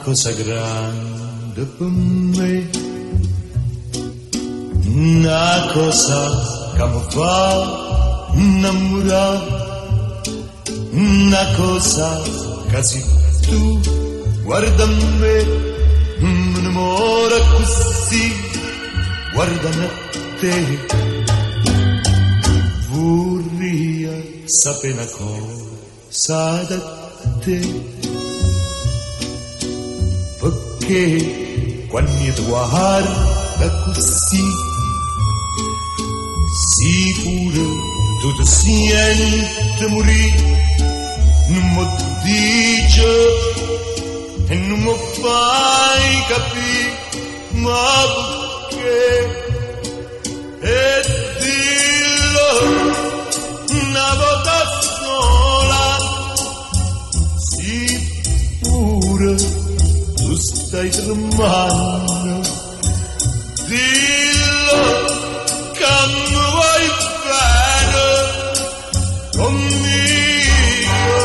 cosa grande per me, una cosa che mi fa innamorare, una cosa che se tu guarda me, mi innamora così, guardami a te. Vorrei sapere una cosa da te, perché quando mi guarda così, sicuro tu ti senti morire, non mi dice e non mi fai capire, ma perché? E dillo una volta sola, sicuro tu stai tremando, dillo che mi vuoi bene, conmigo,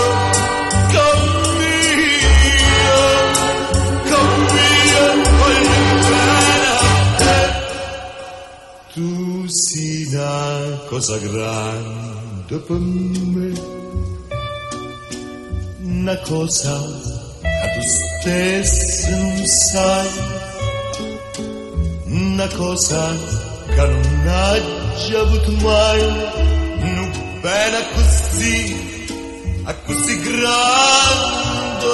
voglio bene a te. Tu sei una cosa grande per me, una cosa che tu stesso non sai, una cosa che non hai già avuto mai, non bene così grande.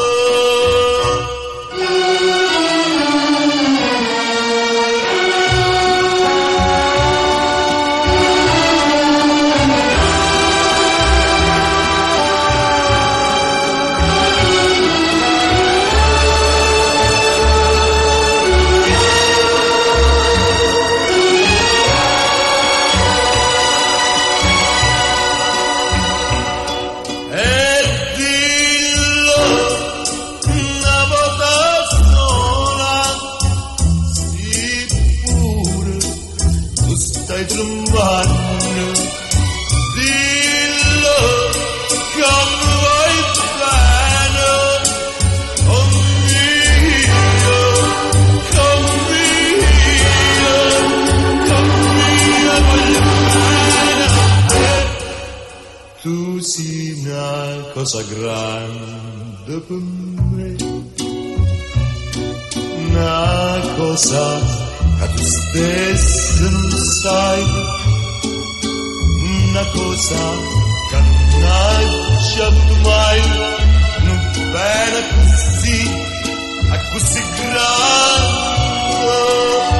Stai tremando, dillo che mi vuoi bene, conmigo, voglio bene a te. Tu sei una cosa grande per me, una cosa che tu stesso non sai, una cosa che non hai già avuto mai, non bene così grande.